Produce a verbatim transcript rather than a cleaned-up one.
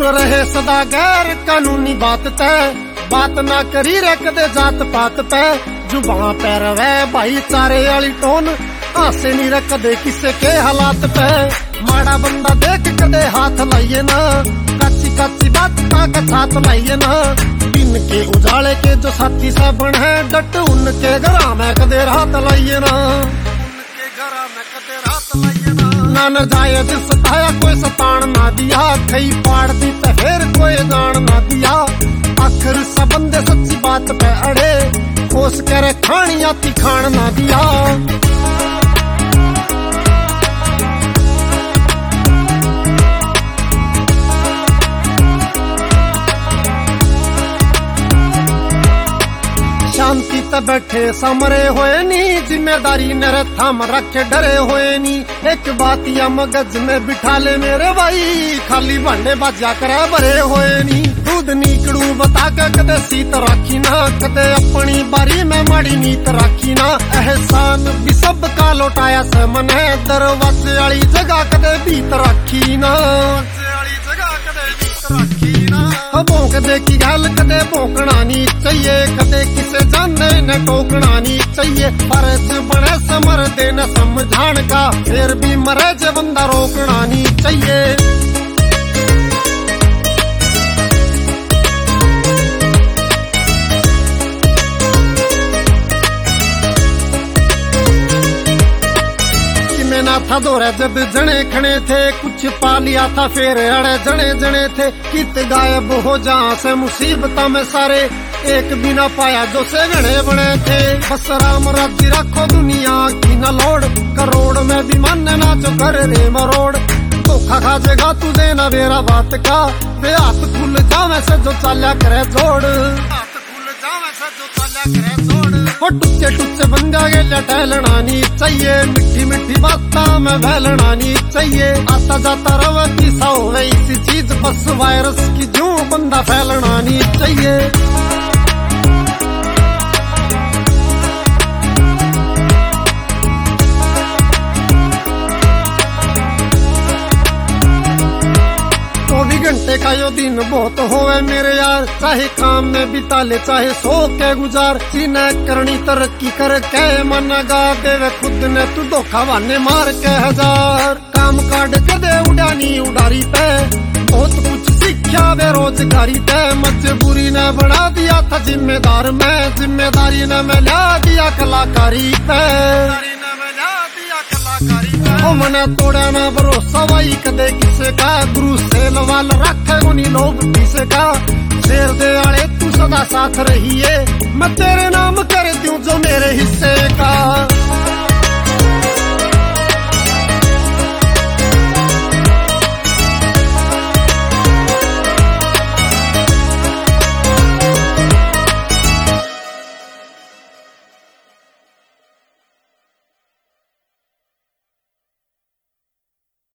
दूर रहे सदा गैर कानूनी बात तय, बात ना करी रे कदे जात पात पे, जुबां पे रवे भाईचारे वाली टोन, आसे नहीं रे कदे किसे के हालात पे। माड़ा बंदा देख कदे हाथ लाइए ना, काची काची बात का साथ लाइए ना, दिन के उजाले के जो साथी साबन है, डट उनके घरा में कदे रात लाइए ना, उनके घरा में कदे रात लाइए ना। ना न जाए जिस सताया कोई सतान ना दिया, कई पाड़ दी तो फिर कोई जान ना दिया, आखिर सब बंदे सच्ची बात पे अड़े, खोस करे खानी आती खान ना दिया। शांति त बैठे समरे होए नी, जिम्मेदारी मेरे थाम रखे डरे होए नी, एक बात या मगज में बिठा ले मेरे भाई, खाली भांडे बाजा करे भरे होए नी। दूध नीकड़ू बता के कदे सीत राखी ना, कदे अपनी बारी में माड़ी नीत राखी ना, एहसान भी सबका लौटाया से मने, दरवाजे वाली जगह कदे बीत राखी ना, भोंक दे की गल कदे भोंकना नहीं चाहिए, कदे किसे जाने न टोकना नहीं चाहिए, फर्ज बने समर दे न समझान का, फिर भी मरे जे बंदा रोकना नहीं चाहिए। था दोरे जब जने खने थे, कुछ पा लिया था फिर अड़े जने जने थे, कित गायब हो जहाँ से मुसीबत में सारे, एक बिना पाया जो से गणे बने थे। बस राम राज्य रखो दुनिया की न लोड, करोड़ में भी मन ना जो कर रे मरोड़, धोखा खा जेगा तुझे न मेरा बात का, वे हाथ खुल जावे से जो चाल्या करे जोड़, हाथ खुल जावे से जो चाल्या करे जोड़। टुच्चे टुच्चे बन जागे टहलना नहीं चाहिए, मिट्टी मिट्टी बातों में बहलना नहीं चाहिए, आता जाता रवा की सा हो इसी चीज, बस वायरस की जूं बंदा फैलना नहीं चाहिए। घंटे का यो दिन बहुत होवे मेरे यार, चाहे काम में बिता ले चाहे सो के गुजार, सीना करनी तरक्की कर के मनगा देवे खुद ने तू धोखा वाने मार के हजार, काम काट के दे उड़ानी उड़ारी पे, बहुत कुछ सीखा बेरोजगारी पे, मजबूरी ने बना दिया था जिम्मेदार में, जिम्मेदारी ने मैं ला दिया कलाकारी पे, ओ मने तोड़ा ना भरोसा भाई कदे किसे का, गुरु सेल वाल रखे उन्हीं लोग किसे का, शेर दे आले तू सदा साथ रही है, मैं तेरे नाम कर दूं जो मेरे हिस्से का।